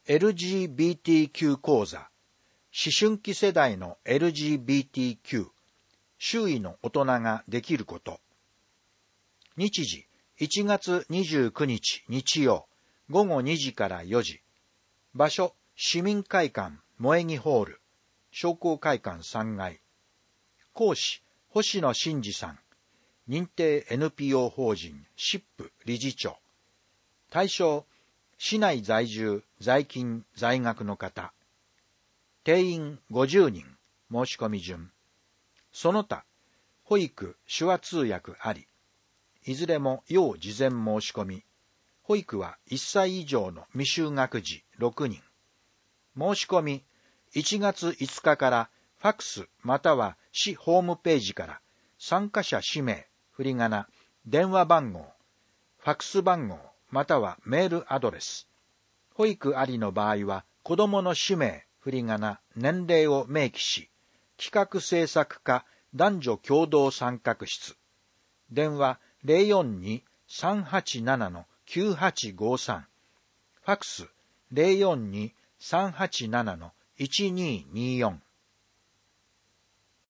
LGBTQ 講座、思春期世代の LGBTQ、周囲の大人ができること。日時、1月29日日曜、午後2時から4時。場所、市民会館、萌木ホール、商工会館3階。講師、星野真二さん。認定 NPO 法人シップ理事長。対象、市内在住、在勤、在学の方。定員50人、申し込み順。その他、保育、手話通訳あり。いずれも要事前申し込み。保育は1歳以上の未就学児6人。申し込み、1月5日からファクスまたは市ホームページから参加者氏名、振り仮名、電話番号、ファクス番号またはメールアドレス。保育ありの場合は子供の氏名、振り仮名、年齢を明記し、企画制作課男女共同参画室。電話 042-387-9853。ファクス 042-387-1224。